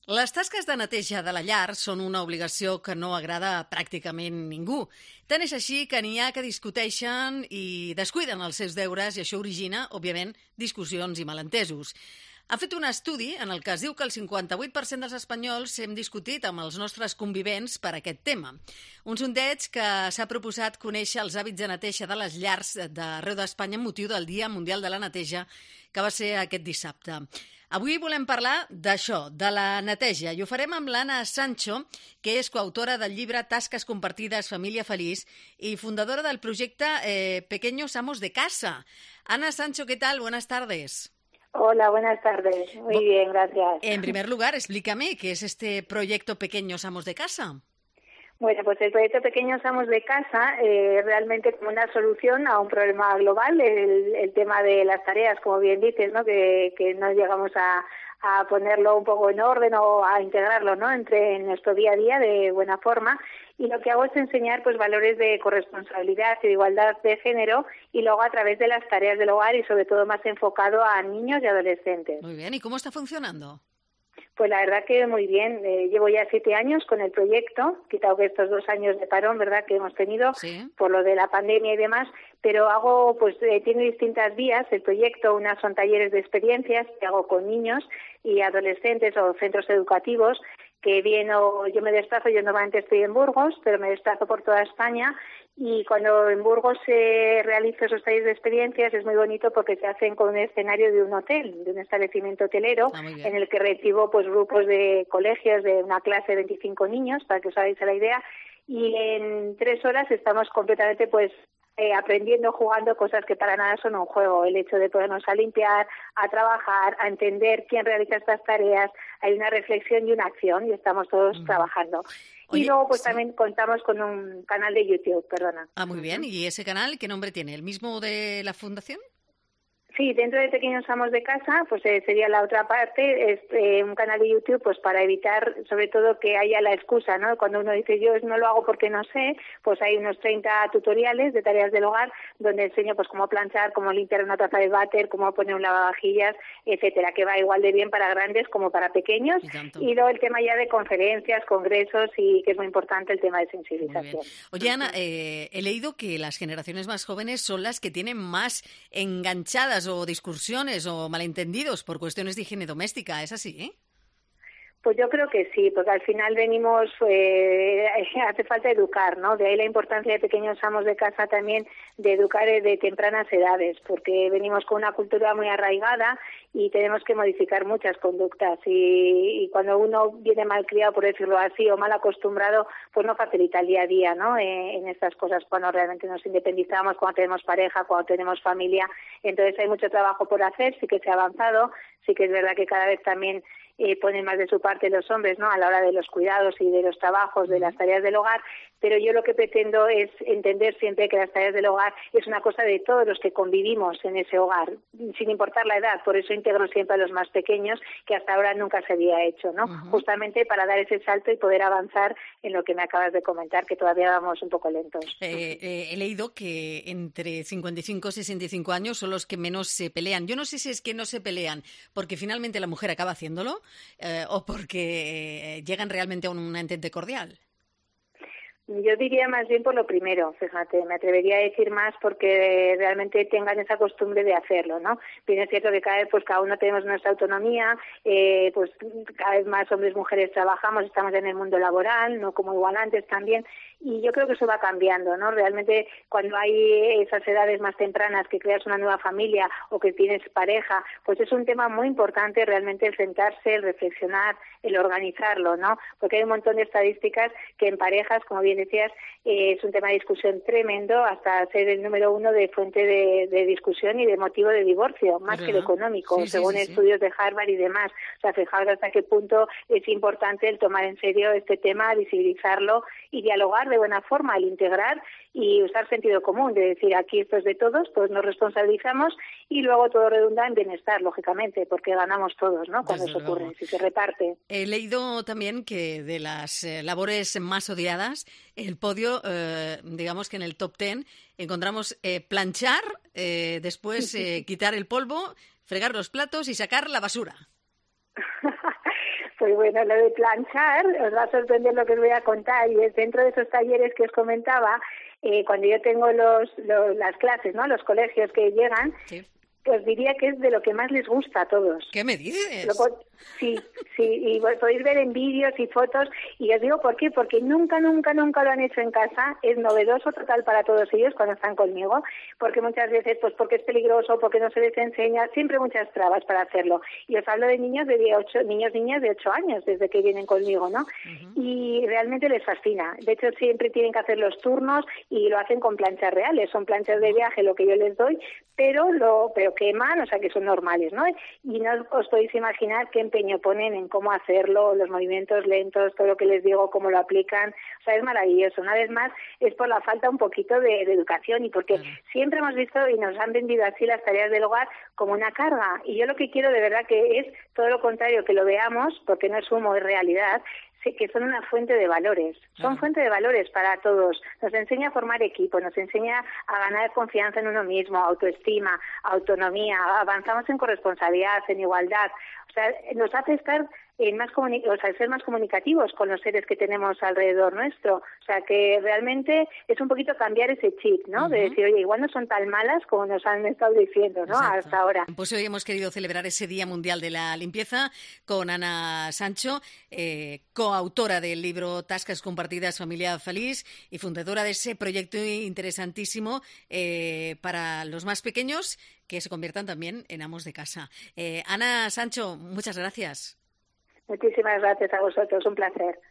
Les tasques de neteja de la llar són una obligació que no agrada a pràcticament ningú. Tant és així que n'hi ha que discuteixen i descuiden els seus deures i això origina, òbviament, discussions i malentesos. Ha fet un estudi en el que es diu que el 58% dels espanyols hem discutit amb els nostres convivents per aquest tema. Un sondeig que s'ha proposat conèixer els hàbits de neteja de les llars d'arreu d'Espanya amb motiu del Dia Mundial de la Neteja, que va ser aquest dissabte. Avui volem parlar d'això, de la neteja, i ho farem amb l'Anna Sancho, que és coautora del llibre Tasques compartides, familia feliç i fundadora del projecte Pequeños Amos de Casa. Ana Sancho, ¿qué tal? Buenas tardes. Hola, buenas tardes. Muy bien, gracias. En primer lugar, explícame qué es este proyecto Pequeños Amos de Casa. Bueno, pues el proyecto Pequeños Amos de Casa realmente como una solución a un problema global, el tema de las tareas, como bien dices, ¿no? Que no llegamos a ponerlo un poco en orden o a integrarlo, ¿no? En nuestro día a día de buena forma. Y lo que hago es enseñar pues valores de corresponsabilidad y de igualdad de género y luego a través de las tareas del hogar y sobre todo más enfocado a niños y adolescentes. Muy bien, ¿y cómo está funcionando? Pues la verdad que muy bien. Llevo ya 7 años con el proyecto, quitado que estos 2 años de parón, ¿verdad?, que hemos tenido por lo de la pandemia y demás, pero tiene distintas vías el proyecto. Unas son talleres de experiencias que hago con niños y adolescentes o centros educativos, que yo me desplazo, yo normalmente estoy en Burgos, pero me desplazo por toda España, y cuando en Burgos se realizan esos talleres de experiencias es muy bonito porque se hacen con un escenario de un hotel, de un establecimiento hotelero, en el que recibo pues grupos de colegios de una clase de 25 niños, para que os hagáis la idea, y en 3 horas estamos completamente aprendiendo, jugando cosas que para nada son un juego. El hecho de ponernos a limpiar, a trabajar, a entender quién realiza estas tareas, hay una reflexión y una acción y estamos todos trabajando. Oye, y luego también contamos con un canal de YouTube, perdona. Ah, muy bien. ¿Y ese canal qué nombre tiene? ¿El mismo de la fundación? Sí, dentro de Pequeños Amos de Casa, pues sería la otra parte, es un canal de YouTube, pues para evitar, sobre todo, que haya la excusa, ¿no? Cuando uno dice yo no lo hago porque no sé, pues hay unos 30 tutoriales de tareas del hogar donde enseño pues cómo planchar, cómo limpiar una taza de váter, cómo poner un lavavajillas, etcétera, que va igual de bien para grandes como para pequeños. Y luego el tema ya de conferencias, congresos, y que es muy importante el tema de sensibilización. Oye, Ana, he leído que las generaciones más jóvenes son las que tienen más enganchadas o discusiones o malentendidos por cuestiones de higiene doméstica, ¿es así, eh? Pues yo creo que sí, porque al final hace falta educar, ¿no? De ahí la importancia de Pequeños Amos de Casa también, de educar de tempranas edades, porque venimos con una cultura muy arraigada y tenemos que modificar muchas conductas y cuando uno viene mal criado, por decirlo así, o mal acostumbrado, pues no facilita el día a día, ¿no? En estas cosas, cuando realmente nos independizamos, cuando tenemos pareja, cuando tenemos familia. Entonces hay mucho trabajo por hacer, sí que se ha avanzado, sí que es verdad que cada vez también ponen más de su parte los hombres, ¿no?, a la hora de los cuidados y de los trabajos, de las tareas del hogar, pero yo lo que pretendo es entender siempre que las tareas del hogar es una cosa de todos los que convivimos en ese hogar, sin importar la edad. Por eso integro siempre a los más pequeños, que hasta ahora nunca se había hecho, ¿no? Justamente para dar ese salto y poder avanzar en lo que me acabas de comentar, que todavía vamos un poco lentos. He leído que entre 55 y 65 años son los que menos se pelean. Yo no sé si es que no se pelean porque finalmente la mujer acaba haciéndolo, o porque llegan realmente a un entente cordial. Yo diría más bien por lo primero, fíjate, me atrevería a decir más porque realmente tengan esa costumbre de hacerlo, ¿no? Bien es cierto que cada vez pues cada uno tenemos nuestra autonomía, pues cada vez más hombres y mujeres trabajamos, estamos en el mundo laboral, no como igual antes también, y yo creo que eso va cambiando, ¿no? Realmente cuando hay esas edades más tempranas que creas una nueva familia o que tienes pareja, pues es un tema muy importante realmente el sentarse, el reflexionar, el organizarlo, ¿no? Porque hay un montón de estadísticas que en parejas, como bien decías, es un tema de discusión tremendo, hasta ser el número 1 de fuente de discusión y de motivo de divorcio, más que lo económico, según estudios de Harvard y demás. O sea, fijaos hasta qué punto es importante el tomar en serio este tema, visibilizarlo y dialogar de buena forma, el integrar y usar sentido común, de decir aquí esto es de todos, pues nos responsabilizamos y luego todo redunda en bienestar, lógicamente, porque ganamos todos, ¿no?, cuando eso ocurre, si se reparte. He leído también que de las labores más odiadas, el podio, digamos que en el top 10, encontramos planchar, después quitar el polvo, fregar los platos y sacar la basura. Pues bueno, lo de planchar, os va a sorprender lo que os voy a contar, y es dentro de esos talleres que os comentaba, cuando yo tengo las clases, ¿no? Los colegios que llegan, Sí. os diría que es de lo que más les gusta a todos. ¿Qué me dices? Sí, y podéis ver en vídeos y fotos, y os digo por qué, porque nunca lo han hecho en casa, es novedoso total para todos ellos cuando están conmigo, porque muchas veces, pues porque es peligroso, porque no se les enseña, siempre muchas trabas para hacerlo. Y os hablo de niñas niñas de 8 años, desde que vienen conmigo, ¿no? Y realmente les fascina. De hecho, siempre tienen que hacer los turnos y lo hacen con planchas reales, son planchas de viaje lo que yo les doy, pero queman, o sea que son normales, ¿no? Y no os podéis imaginar qué empeño ponen en cómo hacerlo, los movimientos lentos, todo lo que les digo, cómo lo aplican, o sea, es maravilloso. Una vez más, es por la falta un poquito de educación, y porque siempre hemos visto y nos han vendido así las tareas del hogar como una carga, y yo lo que quiero de verdad que es todo lo contrario, que lo veamos, porque no es humo, es realidad, que son una fuente de valores, son fuente de valores para todos. Nos enseña a formar equipo, nos enseña a ganar confianza en uno mismo, autoestima, autonomía, avanzamos en corresponsabilidad, en igualdad, o sea, nos hace estar ser más comunicativos con los seres que tenemos alrededor nuestro, o sea, que realmente es un poquito cambiar ese chip, ¿no? De decir, oye, igual no son tan malas como nos han estado diciendo, ¿no? Exacto. Hasta ahora. Pues hoy hemos querido celebrar ese Día Mundial de la Limpieza con Ana Sancho, coautora del libro Tascas Compartidas, Familia Feliz, y fundadora de ese proyecto interesantísimo para los más pequeños, que se conviertan también en amos de casa. Ana Sancho, muchas gracias. Muchísimas gracias a vosotros, un placer.